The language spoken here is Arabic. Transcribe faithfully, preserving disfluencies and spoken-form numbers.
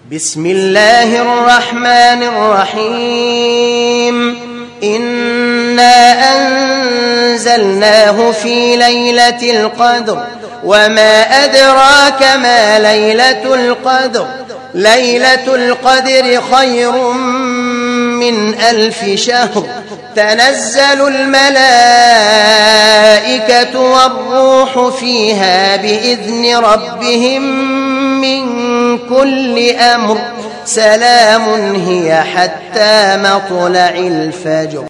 بسم الله الرحمن الرحيم إنا أنزلناه في ليلة القدر وما أدراك ما ليلة القدر ليلة القدر خير من ألف شهر تنزل الملائكة والروح فيها بإذن ربهم من كل أمر سلام هي حتى مطلع الفجر.